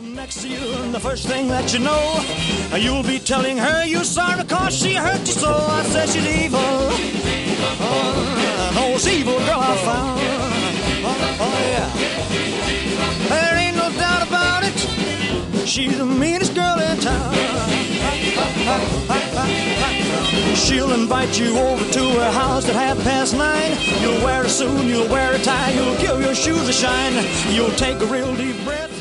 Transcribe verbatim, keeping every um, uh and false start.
next to you, and the first thing that you know, you'll be telling her you're sorry cause she hurt you so. I said she's evil. Oh, the most evil girl I found. Oh, oh yeah. There ain't no doubt about it. She's the meanest girl in town. She'll invite you over to her house at half past nine. You'll wear a suit, you'll wear a tie, you'll give your shoes a shine. You'll take a real deep breath.